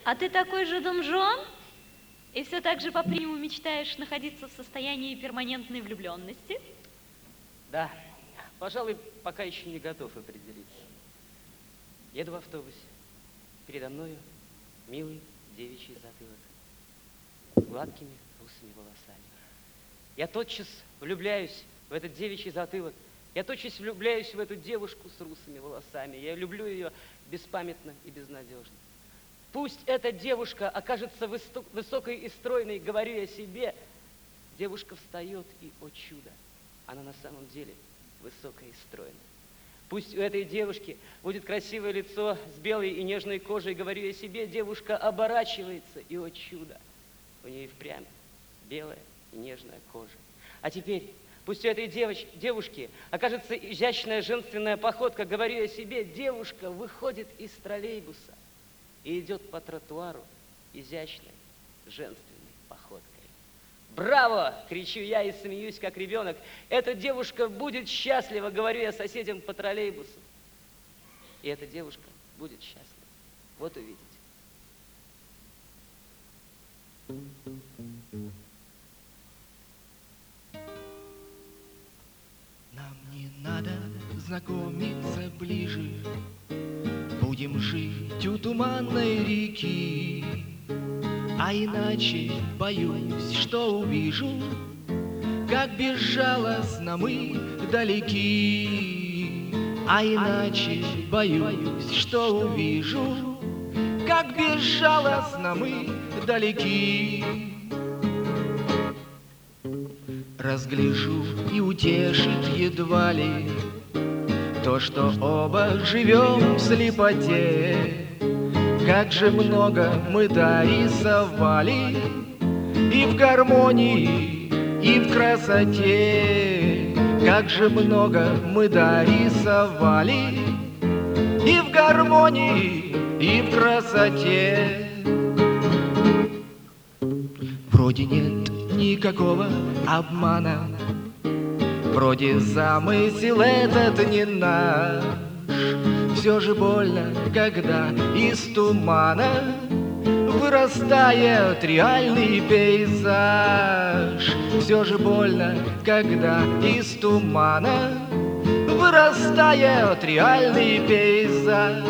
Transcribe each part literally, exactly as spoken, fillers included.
А ты такой же донжон? И все так же по-прежнему мечтаешь находиться в состоянии перманентной влюбленности? Да, пожалуй, пока еще не готов определиться. Еду в автобусе. Передо мною милый девичий затылок с гладкими русыми волосами. Я тотчас влюбляюсь в этот девичий затылок. Я тотчас влюбляюсь в эту девушку с русыми волосами. Я люблю ее беспамятно и безнадежно. Пусть эта девушка окажется высокой и стройной, говорю я себе. Девушка встает, и, о чудо, она на самом деле высокая и стройная. Пусть у этой девушки будет красивое лицо с белой и нежной кожей, говорю я себе. Девушка оборачивается, и, о чудо, у нее и впрямь белая и нежная кожа. А теперь пусть у этой девоч, девушки окажется изящная женственная походка, говорю я себе. Девушка выходит из троллейбуса и идет по тротуару изящной женственной походкой. «Браво!» — кричу я и смеюсь, как ребенок. Эта девушка будет счастлива, говорю я соседям по троллейбусу. И эта девушка будет счастлива. Вот увидите. Нам не надо знакомиться ближе, будем жить у туманной реки. А иначе боюсь, что увижу, как безжалостно мы далеки. А иначе боюсь, что увижу, как безжалостно мы далеки. Разгляжу и утешит едва ли то, что оба живем в слепоте. Как же много мы дорисовали и в гармонии, и в красоте. Как же много мы дорисовали и в гармонии, и в красоте. Вроде нет никакого обмана, вроде замысел этот не наш. Все же больно, когда из тумана вырастает реальный пейзаж. Все же больно, когда из тумана вырастает реальный пейзаж.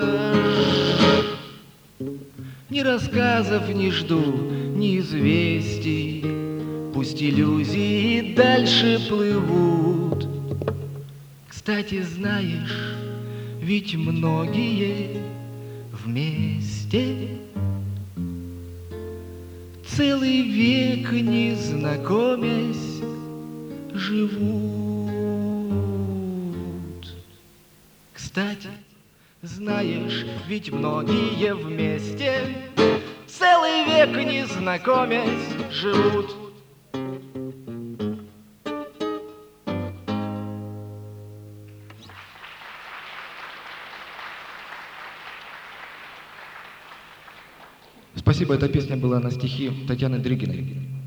Ни рассказов не жду, ни известий, пусть иллюзии дальше плывут. Кстати, знаешь, ведь многие вместе целый век, не знакомясь, живут. Кстати, знаешь, ведь многие вместе целый век, не знакомясь, живут. Спасибо, эта песня была на стихи Татьяны Дрыгиной.